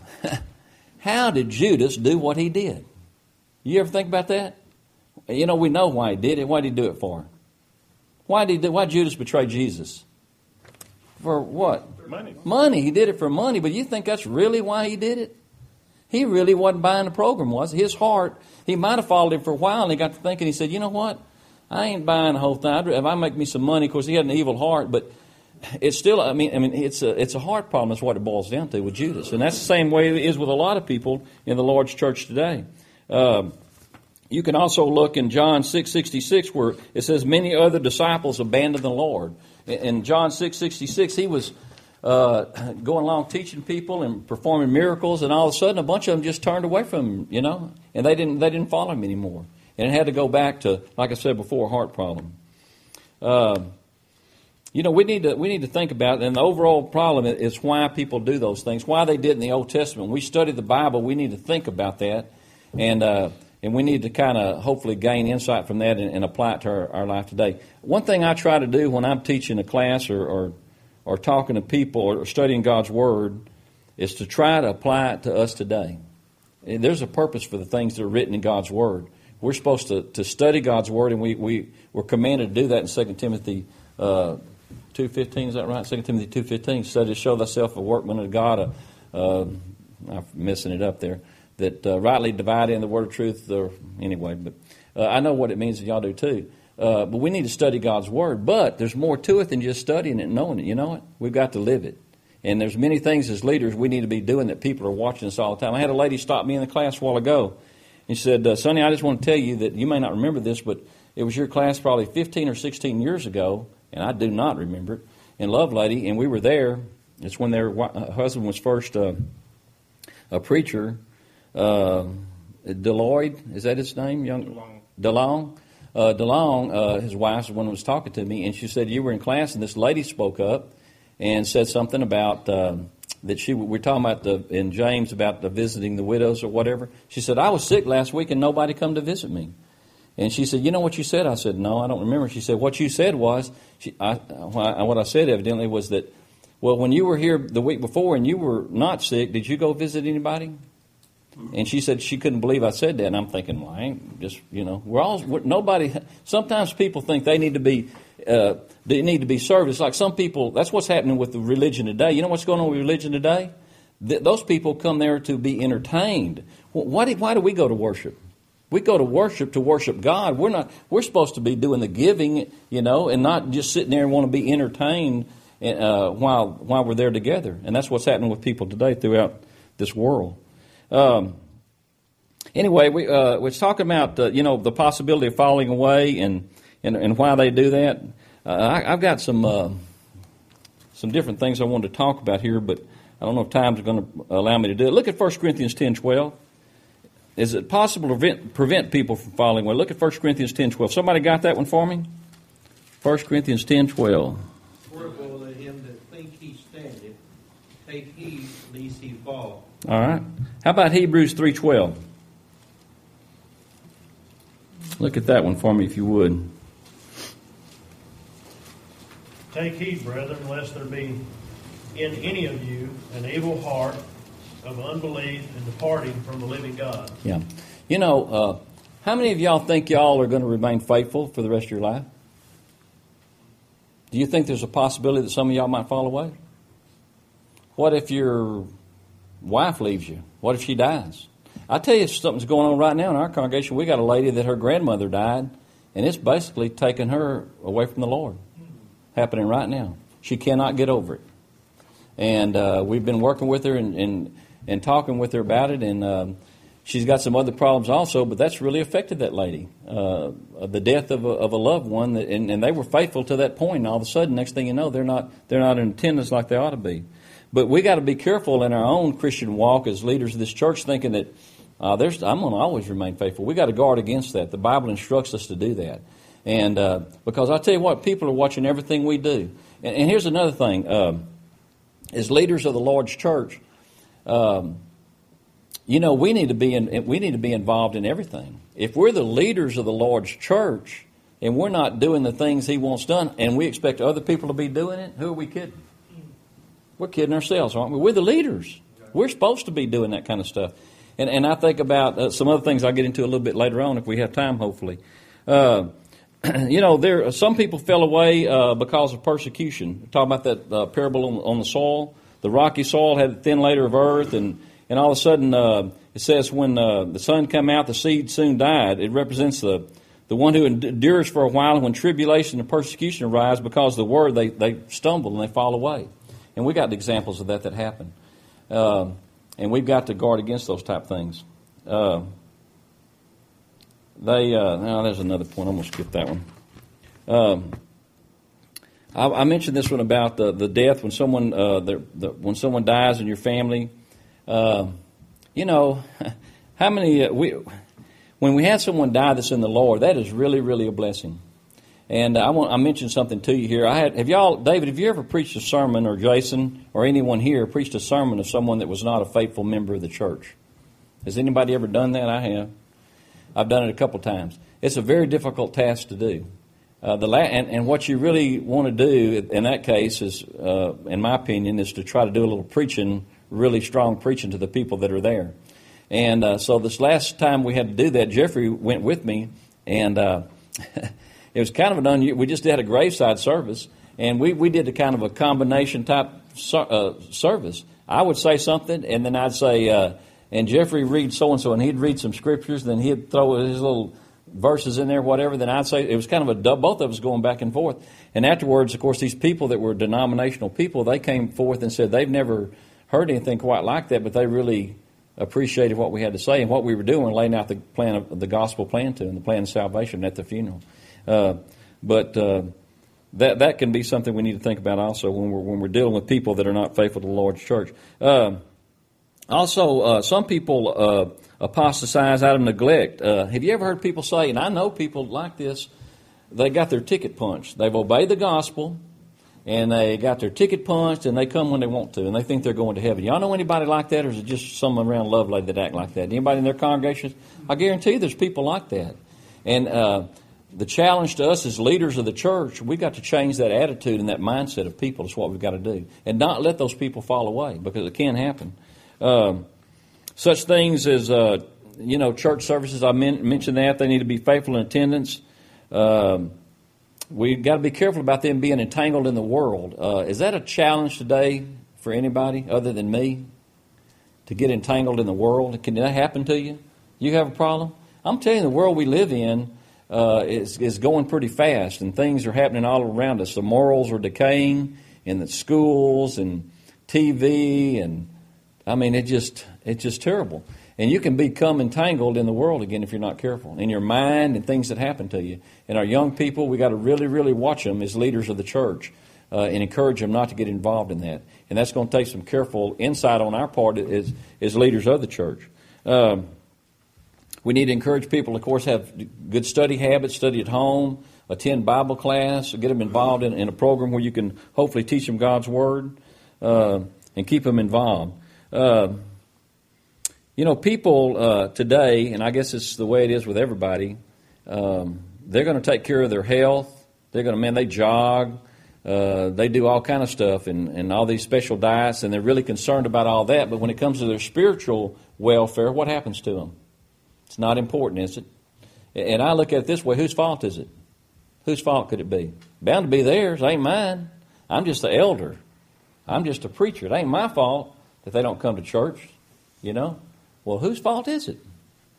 How did Judas do what he did? You ever think about that? You know, we know why he did it. Why did he do it for? Why did he do, why did Judas betray Jesus? For what? Money. Money. He did it for money. But you think that's really why he did it? He really wasn't buying the program, was he? His heart, he might have followed him for a while, and he got to thinking, he said, you know what? I ain't buying the whole thing. I'd, if I make me some money, of course, he had an evil heart, but it's still, I mean, I mean, it's a, it's a heart problem is what it boils down to with Judas. And that's the same way it is with a lot of people in the Lord's church today. Um, You can also look in John six sixty-six where it says many other disciples abandoned the Lord. In John six sixty-six, he was uh, going along teaching people and performing miracles, and all of a sudden a bunch of them just turned away from him, you know, and they didn't they didn't follow him anymore. And it had to go back to, like I said before, a heart problem. Uh, you know, we need to we need to think about it, and the overall problem is why people do those things, why they did in the Old Testament. When we study the Bible, we need to think about that, and uh, And we need to kind of hopefully gain insight from that and, and apply it to our, our life today. One thing I try to do when I'm teaching a class or, or, or talking to people or studying God's Word is to try to apply it to us today. And there's a purpose for the things that are written in God's Word. We're supposed to, to study God's Word, and we, we, we're commanded to do that in Second Timothy uh, two fifteen. Is that right? Second Timothy two fifteen. Study to show thyself a workman of God. A, uh, I'm messing it up there. That uh, rightly dividing the word of truth. Or, anyway, but Uh, I know what it means, and y'all do too. Uh, but we need to study God's Word. But there's more to it than just studying it and knowing it. You know it? We've got to live it. And there's many things as leaders we need to be doing that people are watching us all the time. I had a lady stop me in the class a while ago. And she said, uh, Sonny, I just want to tell you that you may not remember this, but it was your class probably fifteen or sixteen years ago, and I do not remember it, in Lovelady, and we were there. It's when their husband was first uh, a preacher. Uh, Deloyd, is that his name? Young DeLong. DeLong. Uh, DeLong, uh, his wife, was one who was talking to me, and she said, you were in class, and this lady spoke up and said something about uh, that she, we were talking about the, in James about the visiting the widows or whatever. She said, I was sick last week, and nobody come to visit me. And she said, you know what you said? I said, no, I don't remember. She said, what you said was, she, I, what I said evidently was that, well, when you were here the week before and you were not sick, did you go visit anybody? And she said she couldn't believe I said that. And I'm thinking, well, I ain't just, you know, we're all, we're, nobody, sometimes people think they need to be, uh, they need to be served. It's like some people, that's what's happening with the religion today. You know what's going on with religion today? Th- those people come there to be entertained. Well, why, do, why do we go to worship? We go to worship to worship God. We're not, we're supposed to be doing the giving, you know, and not just sitting there and want to be entertained uh, while, while we're there together. And that's what's happening with people today throughout this world. Um, anyway, we uh, we're talking about uh, you know the possibility of falling away and and, and why they do that. Uh, I, I've got some uh, some different things I wanted to talk about here, but I don't know if time's going to allow me to do it. Look at First Corinthians ten twelve. Is it possible to prevent, prevent people from falling away? Look at First Corinthians ten twelve. Somebody got that one for me? First Corinthians ten twelve. Wherefore let him that think he standeth take heed lest he fall. All right. How about Hebrews three twelve? Look at that one for me, if you would. Take heed, brethren, lest there be in any of you an evil heart of unbelief and departing from the living God. Yeah. You know, uh, how many of y'all think y'all are going to remain faithful for the rest of your life? Do you think there's a possibility that some of y'all might fall away? What if your wife leaves you? What if she dies? I tell you, something's going on right now in our congregation. We got a lady that her grandmother died, and it's basically taken her away from the Lord. Happening right now. She cannot get over it. And uh, we've been working with her and, and, and talking with her about it, and um, she's got some other problems also, but that's really affected that lady. Uh, the death of a, of a loved one, that, and, and they were faithful to that point, and all of a sudden, next thing you know, they're not they're not in attendance like they ought to be. But we got to be careful in our own Christian walk as leaders of this church, thinking that uh, there's, I'm going to always remain faithful. We got to guard against that. The Bible instructs us to do that, and uh, because I tell you what, people are watching everything we do. And, and here's another thing: um, as leaders of the Lord's church, um, you know, we need to be in, we need to be involved in everything. If we're the leaders of the Lord's church and we're not doing the things He wants done, and we expect other people to be doing it, who are we kidding? We're kidding ourselves, aren't we? We're the leaders. We're supposed to be doing that kind of stuff. And and I think about uh, some other things I'll get into a little bit later on if we have time, hopefully. Uh, you know, there some people fell away uh, because of persecution. We're talking about that uh, parable on, on the soil. The rocky soil had a thin layer of earth, and, and all of a sudden uh, it says when uh, the sun came out, the seed soon died. It represents the the one who endures for a while, and when tribulation and persecution arise because of the word, they, they stumble and they fall away. And we got examples of that that happen. Uh, and we've got to guard against those type things. Uh, they, uh, now there's another point. I'm going to skip that one. Um, I, I mentioned this one about the, the death when someone, uh, the, the, when someone dies in your family. Uh, you know, how many, uh, we, when we have someone die that's in the Lord, that is really, really a blessing. And I want I mentioned something to you here. I had have y'all, David, have you ever preached a sermon, or Jason, or anyone here preached a sermon of someone that was not a faithful member of the church? Has anybody ever done that? I have. I've done it a couple times. It's a very difficult task to do. Uh, the la- and, and what you really want to do in that case is, uh, in my opinion, is to try to do a little preaching, really strong preaching to the people that are there. And uh, so this last time we had to do that, Jeffrey went with me, and uh, it was kind of an unusual. We just had a graveside service, and we, we did a kind of a combination type uh, service. I would say something, and then I'd say, uh, and Jeffrey read so and so, and he'd read some scriptures, and then he'd throw his little verses in there, whatever, then I'd say it was kind of a dub, both of us going back and forth. And afterwards, of course, these people that were denominational people, they came forth and said they've never heard anything quite like that, but they really appreciated what we had to say and what we were doing, laying out the plan of the gospel plan to them, the plan of salvation at the funeral. Uh, but uh, that that can be something we need to think about also when we're when we're dealing with people that are not faithful to the Lord's church. Uh, also, uh, some people uh, apostatize out of neglect. Uh, have you ever heard people say, and I know people like this, they got their ticket punched. They've obeyed the gospel, and they got their ticket punched, and they come when they want to, and they think they're going to heaven. Y'all know anybody like that, or is it just someone around Lovelady that act like that? Anybody in their congregations? I guarantee you there's people like that. And uh, the challenge to us as leaders of the church, we've got to change that attitude and that mindset of people. That's what we've got to do. And not let those people fall away, because it can happen. Um, such things as, uh, you know, church services, I men- mentioned that. They need to be faithful in attendance. Um We've got to be careful about them being entangled in the world. Uh, is that a challenge today for anybody other than me to get entangled in the world? Can that happen to you? You have a problem? I'm telling you, the world we live in uh, is, is going pretty fast, and things are happening all around us. The morals are decaying in the schools and T V, and I mean, it just it's just terrible. And you can become entangled in the world again if you're not careful, in your mind and things that happen to you. And our young people, we got to really, really watch them as leaders of the church uh, and encourage them not to get involved in that. And that's going to take some careful insight on our part as, as leaders of the church. Um, we need to encourage people, of course, have good study habits, study at home, attend Bible class, get them involved in, in a program where you can hopefully teach them God's Word uh, and keep them involved. Uh, You know, people uh, today, and I guess it's the way it is with everybody, um, they're going to take care of their health. They're going to, man, they jog. Uh, they do all kind of stuff and, and all these special diets, and they're really concerned about all that. But when it comes to their spiritual welfare, what happens to them? It's not important, is it? And I look at it this way, whose fault is it? Whose fault could it be? Bound to be theirs, ain't mine. I'm just the elder. I'm just a preacher. It ain't my fault that they don't come to church, you know? Well, whose fault is it?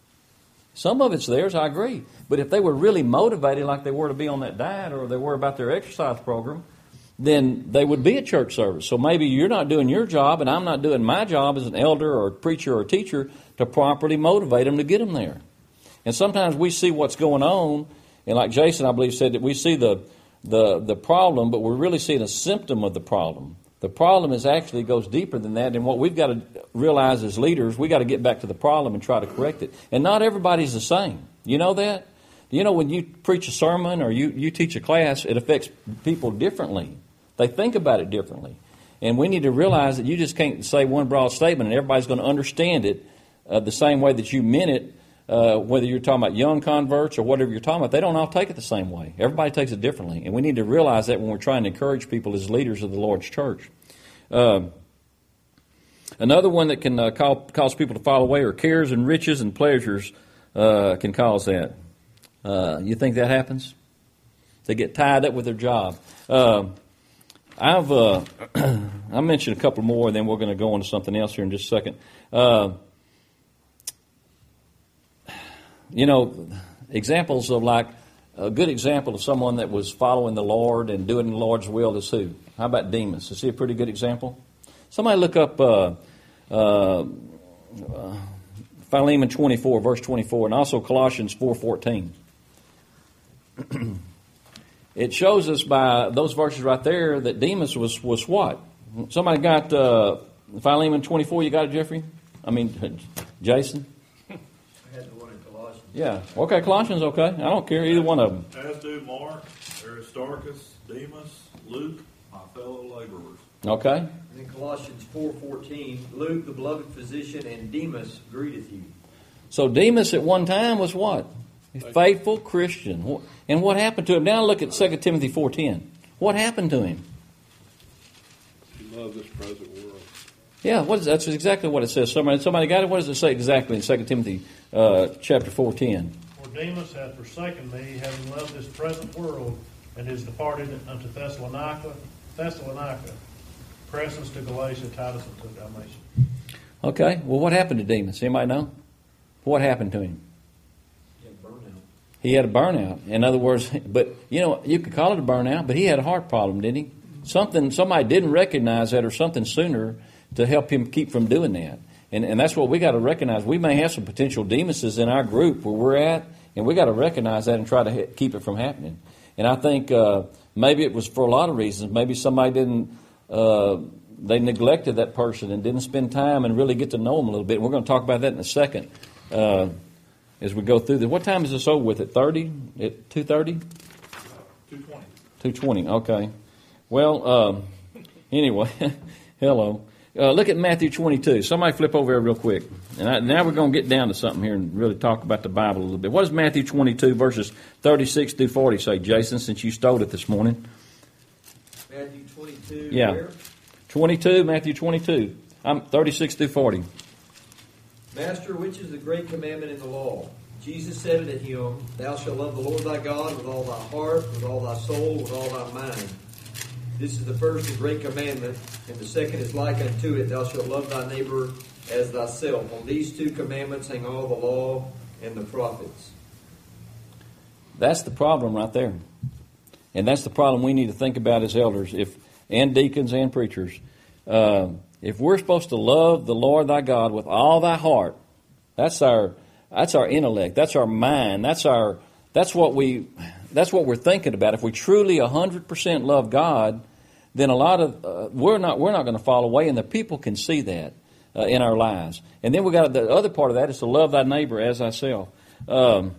Some of it's theirs, I agree. But if they were really motivated like they were to be on that diet or they were about their exercise program, then they would be at church service. So maybe you're not doing your job and I'm not doing my job as an elder or a preacher or a teacher to properly motivate them to get them there. And sometimes we see what's going on, and like Jason, I believe, said that we see the, the, the problem, but we're really seeing a symptom of the problem. The problem is actually goes deeper than that, and what we've got to realize as leaders, we've got to get back to the problem and try to correct it. And not everybody's the same. You know that? You know, when you preach a sermon or you, you teach a class, it affects people differently. They think about it differently. And we need to realize that you just can't say one broad statement and everybody's going to understand it uh, the same way that you meant it, uh, whether you're talking about young converts or whatever you're talking about. They don't all take it the same way. Everybody takes it differently. And we need to realize that when we're trying to encourage people as leaders of the Lord's church. Uh, another one that can uh, call, cause people to fall away are cares and riches and pleasures uh, can cause that. Uh, you think that happens? They get tied up with their job. Uh, I've uh, I mentioned a couple more, and then we're going to go on to something else here in just a second. Uh, you know, examples of like a good example of someone that was following the Lord and doing the Lord's will is who? How about Demas? Is he a pretty good example? Somebody look up uh, uh, uh, Philemon twenty-four, verse twenty-four, and also Colossians four fourteen. It shows us by those verses right there that Demas was, was what? Somebody got uh, Philemon twenty-four, you got it, Jeffrey? I mean, Jason? I had the one in Colossians. Yeah. Okay, Colossians, okay. I don't care, either one of them. As do Mark, Aristarchus, Demas, Luke, my fellow laborers. Okay. And in Colossians four fourteen, Luke, the beloved physician, and Demas greeteth you. So Demas at one time was what? A faithful Christian. And what happened to him? Now look at Second Timothy four ten. What happened to him? He loved this present world. Yeah, what is, that's exactly what it says. Somebody, somebody got it? What does it say exactly in Second Timothy uh, chapter four ten? For Demas hath forsaken me, having loved this present world, and is departed unto Thessalonica, Thessalonica, Crescens to Galatia, Titus unto Dalmatia. Okay, well, what happened to Demas? Anybody know? What happened to him? Yeah, burnout. He had a burnout. In other words, but you know, you could call it a burnout, but he had a heart problem, didn't he? Something, somebody didn't recognize that or something sooner to help him keep from doing that. And and that's what we got to recognize. We may have some potential demuses in our group where we're at, and we got to recognize that and try to ha- keep it from happening. And I think uh, maybe it was for a lot of reasons. Maybe somebody didn't, uh, they neglected that person and didn't spend time and really get to know them a little bit. And we're going to talk about that in a second uh, as we go through this. What time is this over with? At thirty? At two thirty? two twenty. two twenty, okay. Well, um, anyway, hello. Uh, look at Matthew twenty-two. Somebody flip over there real quick. And I, now we're going to get down to something here and really talk about the Bible a little bit. What does Matthew twenty-two, verses thirty-six through forty say, Jason, since you stole it this morning? Matthew twenty-two, Yeah. where? twenty-two, Matthew twenty-two. I'm thirty-six through forty. Master, which is the great commandment in the law? Jesus said unto him, Thou shalt love the Lord thy God with all thy heart, with all thy soul, with all thy mind. This is the first and great commandment, and the second is like unto it, Thou shalt love thy neighbor as thyself. On these two commandments hang all the law and the prophets. That's the problem right there. And that's the problem we need to think about as elders if and deacons and preachers. Uh, if we're supposed to love the Lord thy God with all thy heart, that's our that's our intellect, that's our mind, that's our that's what we that's what we're thinking about. If we truly one hundred percent love God, then a lot of uh, we're not we're not going to fall away, and the people can see that uh, in our lives. And then we got the other part of that is to love thy neighbor as thyself. Um,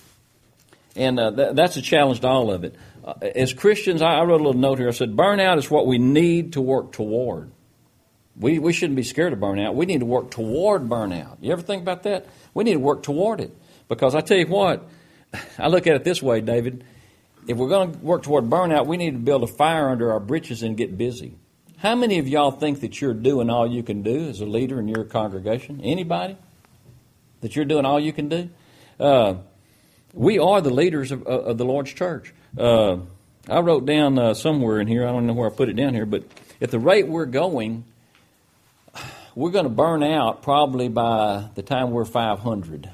and uh, th- that's a challenge to all of it. Uh, as Christians, I, I wrote a little note here. I said, burnout is what we need to work toward. We we shouldn't be scared of burnout. We need to work toward burnout. You ever think about that? We need to work toward it. Because I tell you what, I look at it this way, David. If we're going to work toward burnout, we need to build a fire under our britches and get busy. How many of y'all think that you're doing all you can do as a leader in your congregation? Anybody? That you're doing all you can do? Uh, we are the leaders of, of the Lord's church. Uh, I wrote down uh, somewhere in here, I don't know where I put it down here, but at the rate we're going, we're going to burn out probably by the time we're five hundred.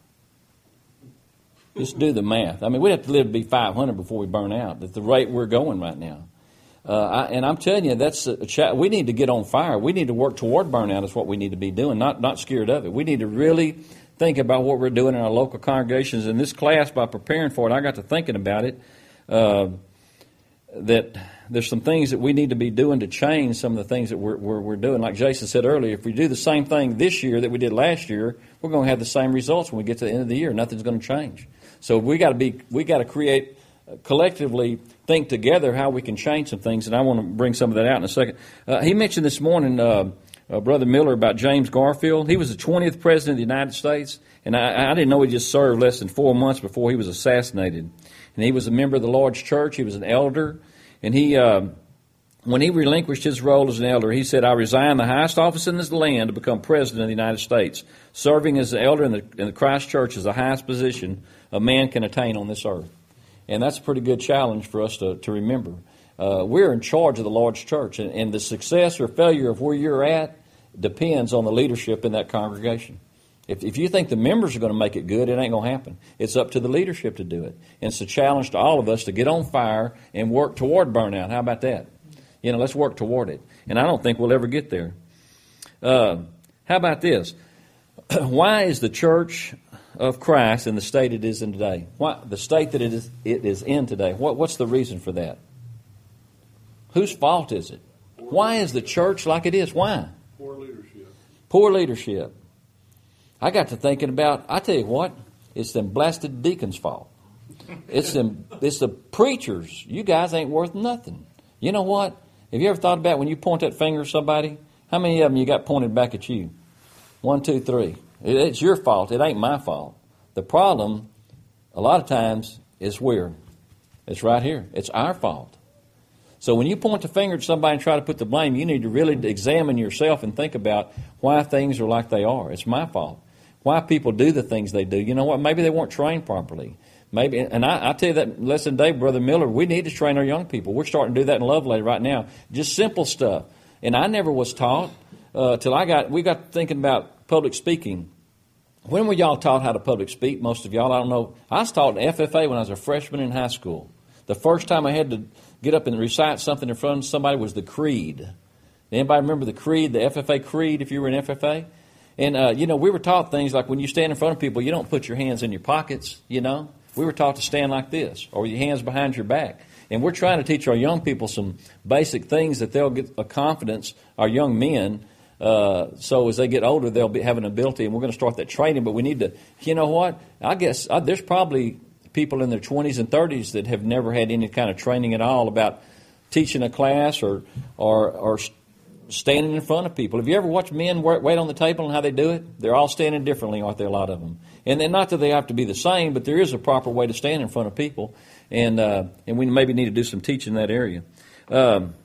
Just do the math. I mean, we'd have to live to be five hundred before we burn out at the rate we're going right now. Uh, I, and I'm telling you, that's a cha- we need to get on fire. We need to work toward burnout is what we need to be doing, not not scared of it. We need to really think about what we're doing in our local congregations. In this class, by preparing for it, I got to thinking about it, uh, that there's some things that we need to be doing to change some of the things that we're, we're, we're doing. Like Jason said earlier, if we do the same thing this year that we did last year, we're going to have the same results when we get to the end of the year. Nothing's going to change. So we got to be, we got to create, uh, collectively think together how we can change some things, and I want to bring some of that out in a second. Uh, he mentioned this morning, uh, uh, Brother Miller, about James Garfield. He was the twentieth president of the United States, and I, I didn't know he just served less than four months before he was assassinated. And he was a member of the Lord's church. He was an elder, and he, uh, when he relinquished his role as an elder, he said, "I resign the highest office in this land to become president of the United States. Serving as an elder in the, in the Christ Church is the highest position a man can attain on this earth." And that's a pretty good challenge for us to, to remember. Uh, we're in charge of the Lord's church, and, and the success or failure of where you're at depends on the leadership in that congregation. If, if you think the members are going to make it good, it ain't going to happen. It's up to the leadership to do it. And it's a challenge to all of us to get on fire and work toward burnout. How about that? You know, let's work toward it. And I don't think we'll ever get there. Uh, how about this? Why is the church of Christ in the state it is in today? Why, the state that it is, it is in today. What, what's the reason for that? Whose fault is it? Why is the church like it is? Why? Poor leadership. Poor leadership. I got to thinking about, I tell you what, it's them blasted deacons' fault. It's them, it's the preachers. You guys ain't worth nothing. You know what? Have you ever thought about when you point that finger at somebody, how many of them you got pointed back at you? One, two, three. It's your fault. It ain't my fault. The problem, a lot of times, is where? It's right here. It's our fault. So when you point the finger at somebody and try to put the blame, you need to really examine yourself and think about why things are like they are. It's my fault. Why people do the things they do. You know what? Maybe they weren't trained properly. Maybe, and I, I tell you that lesson today, Brother Miller, we need to train our young people. We're starting to do that in Lovelady right now. Just simple stuff. And I never was taught uh, till I got, we got thinking about public speaking. when were y'all taught how to public speak? Most of y'all, I don't know. I was taught in F F A when I was a freshman in high school. The first time I had to get up and recite something in front of somebody was the creed. Anybody remember the creed, the F F A creed, if you were in F F A? And, uh, you know, we were taught things like when you stand in front of people, you don't put your hands in your pockets, you know. We were taught to stand like this, or your hands behind your back. And we're trying to teach our young people some basic things that they'll get a confidence, our young men, uh, so as they get older, they'll be, have an ability, and we're going to start that training. But we need to, you know what, I guess uh, there's probably people in their twenties and thirties that have never had any kind of training at all about teaching a class or or, or standing in front of people. Have you ever watched men work, wait on the table and how they do it? They're all standing differently, aren't there, a lot of them? And then not that they have to be the same, but there is a proper way to stand in front of people. And uh, and we maybe need to do some teaching in that area. Um,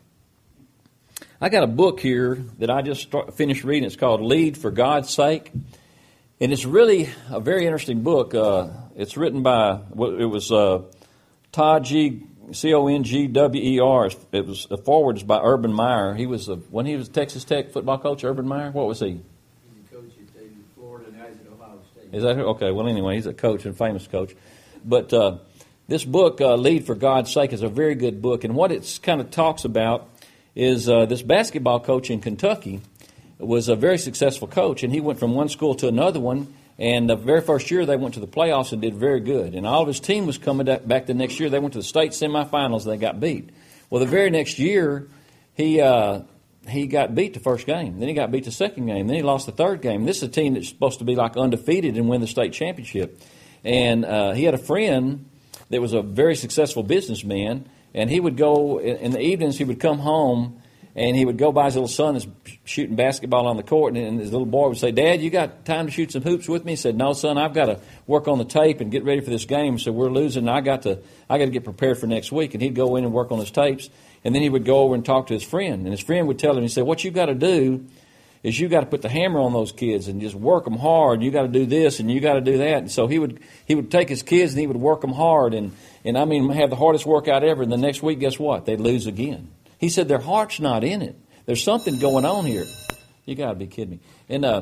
I got a book here that I just start, finished reading. It's called Lead for God's Sake. And it's really a very interesting book. Uh, it's written by, well, it was uh, Todd G. C O N G W E R. It was the forward is by Urban Meyer. He was a, when he was Texas Tech football coach. Urban Meyer. What was he? He's a coach at Florida, now he's at Ohio State. Is that okay? Well, anyway, he's a coach and famous coach. But uh, this book, uh, Lead for God's Sake, is a very good book. And what it kind of talks about is uh, this basketball coach in Kentucky was a very successful coach, and he went from one school to another one. And the very first year, they went to the playoffs and did very good. And all of his team was coming back the next year. They went to the state semifinals, and they got beat. Well, the very next year, he uh, he got beat the first game. Then he got beat the second game. Then he lost the third game. This is a team that's supposed to be like undefeated and win the state championship. And uh, he had a friend that was a very successful businessman, and he would go, in the evenings, he would come home, and he would go by his little son that's shooting basketball on the court, and his little boy would say, "Dad, you got time to shoot some hoops with me?" He said, "No, son, I've got to work on the tape and get ready for this game. So we're losing. And I got to, I got to get prepared for next week." And he'd go in and work on his tapes, and then he would go over and talk to his friend, and his friend would tell him, he said, "What you got to do is you got to put the hammer on those kids and just work them hard. You got to do this and you got to do that." And so he would he would take his kids and he would work them hard, and and I mean have the hardest workout ever. And the next week, guess what? They'd lose again. He said their heart's not in it. There's something going on here. You got to be kidding me. And uh,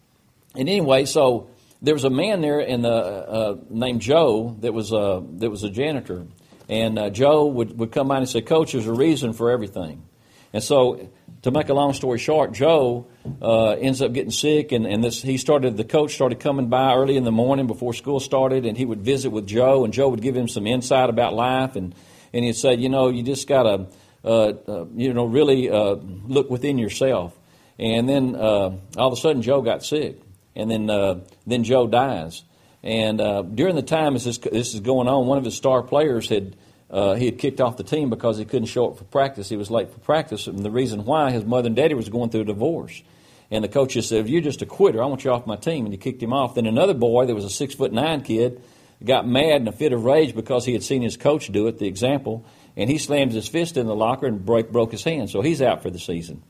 and anyway, so there was a man there in the uh, named Joe that was uh, that was a janitor, and uh, Joe would, would come by and say, "Coach, there's a reason for everything." And so, to make a long story short, Joe uh, ends up getting sick, and, and this he started. The coach started coming by early in the morning before school started, and he would visit with Joe, and Joe would give him some insight about life, and and he'd say, "You know, you just got to." Uh, uh, you know, really uh, look within yourself." And then uh, all of a sudden, Joe got sick, and then uh, then Joe dies. And uh, during the time as this this is going on, one of his star players had uh, he had kicked off the team because he couldn't show up for practice. He was late for practice, and the reason why, his mother and daddy was going through a divorce. And the coach just said, "If you're just a quitter, I want you off my team," and he kicked him off. Then another boy that was a six foot nine kid got mad in a fit of rage because he had seen his coach do it, the example. And he slammed his fist in the locker and break, broke his hand. So he's out for the season.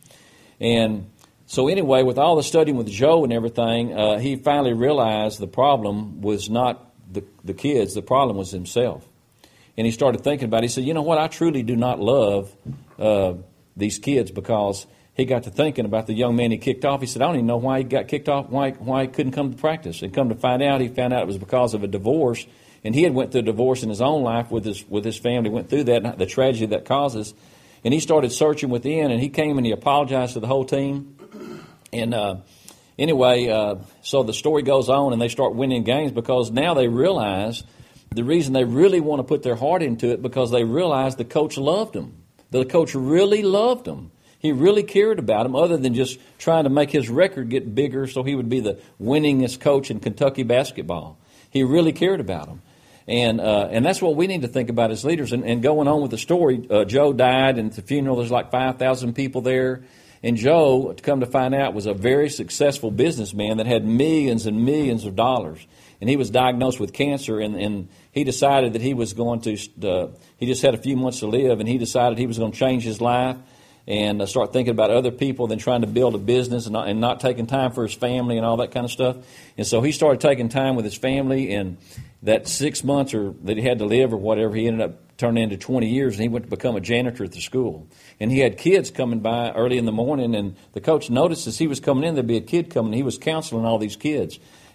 And so anyway, with all the studying with Joe and everything, uh, he finally realized the problem was not the, the kids. The problem was himself. And he started thinking about it. He said, "You know what? I truly do not love uh, these kids," because he got to thinking about the young man he kicked off. He said, "I don't even know why he got kicked off, why, why he couldn't come to practice." And come to find out, he found out it was because of a divorce. And he had went through a divorce in his own life with his with his family, went through that, the tragedy that causes. And he started searching within, and he came and he apologized to the whole team. And uh, anyway, uh, so the story goes on, and they start winning games because now they realize the reason they really want to put their heart into it because they realize the coach loved them. The coach really loved them. He really cared about them other than just trying to make his record get bigger so he would be the winningest coach in Kentucky basketball. He really cared about them. And uh, and that's what we need to think about as leaders. And, and going on with the story, uh, Joe died, and at the funeral there's like five thousand people there. And Joe, to come to find out, was a very successful businessman that had millions and millions of dollars. And he was diagnosed with cancer, and, and he decided that he was going to, uh, he just had a few months to live, and he decided he was going to change his life and uh, start thinking about other people than trying to build a business and not, and not taking time for his family and all that kind of stuff. And so he started taking time with his family, and that six months or that he had to live or whatever, he ended up turning into twenty years, and he went to become a janitor at the school. And he had kids coming by early in the morning, and the coach noticed as he was coming in, there'd be a kid coming. He was counseling all these kids.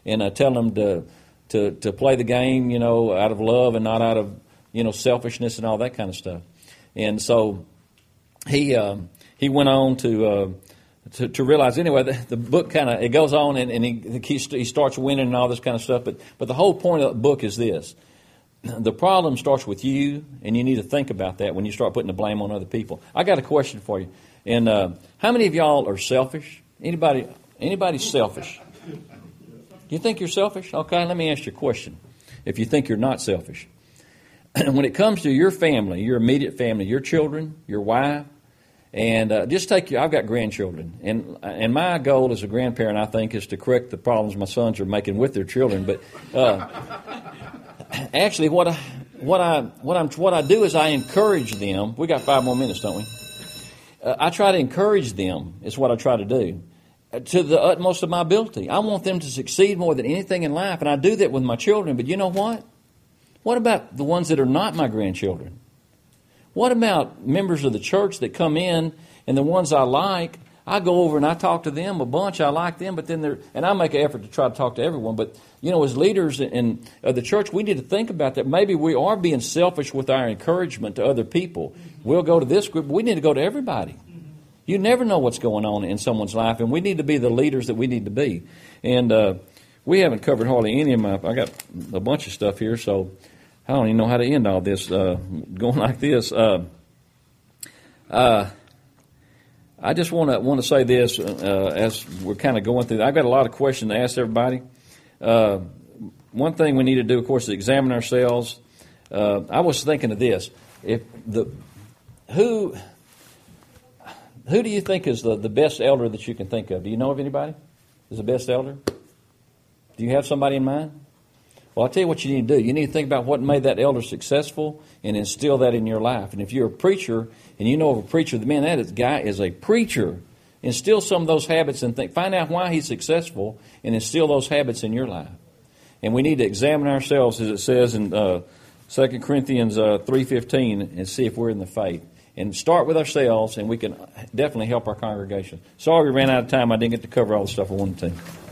and uh, telling them to, to to play the game, you know, out of love and not out of, you know, selfishness and all that kind of stuff. And so he uh, he went on to, uh, to to realize anyway. The, the book kind of it goes on and, and he he starts winning and all this kind of stuff. But but the whole point of the book is this: the problem starts with you, and you need to think about that when you start putting the blame on other people. I got a question for you. And uh, how many of y'all are selfish? Anybody? Anybody selfish? You think you're selfish? Okay, let me ask you a question. If you think you're not selfish, when it comes to your family, your immediate family, your children, your wife, and uh, just take your, I've got grandchildren, and and my goal as a grandparent, I think, is to correct the problems my sons are making with their children. But uh, actually, what I what I what I'm what I do is I encourage them. We got five more minutes, don't we? Uh, I try to encourage them. Is what I try to do. To the utmost of my ability. I want them to succeed more than anything in life, and I do that with my children. But you know what? What about the ones that are not my grandchildren? What about members of the church that come in, and the ones I like, I go over and I talk to them a bunch. I like them, but then they're, and I make an effort to try to talk to everyone. But, you know, as leaders in uh, the church, we need to think about that. Maybe we are being selfish with our encouragement to other people. We'll go to this group, but we need to go to everybody. You never know what's going on in someone's life, and we need to be the leaders that we need to be. And uh, we haven't covered hardly any of my, I got a bunch of stuff here, so I don't even know how to end all this uh, going like this. Uh, uh, I just want to want to say this uh, as we're kind of going through. I've got a lot of questions to ask everybody. Uh, one thing we need to do, of course, is examine ourselves. Uh, I was thinking of this: if the who. Who do you think is the, the best elder that you can think of? Do you know of anybody is the best elder? Do you have somebody in mind? Well, I'll tell you what you need to do. You need to think about what made that elder successful and instill that in your life. And if you're a preacher and you know of a preacher, the man, that is, guy is a preacher. Instill some of those habits and think, find out why he's successful and instill those habits in your life. And we need to examine ourselves, as it says in uh, Second Corinthians uh, three fifteen, and see if we're in the faith. And start with ourselves, and we can definitely help our congregation. Sorry we ran out of time. I didn't get to cover all the stuff I wanted to.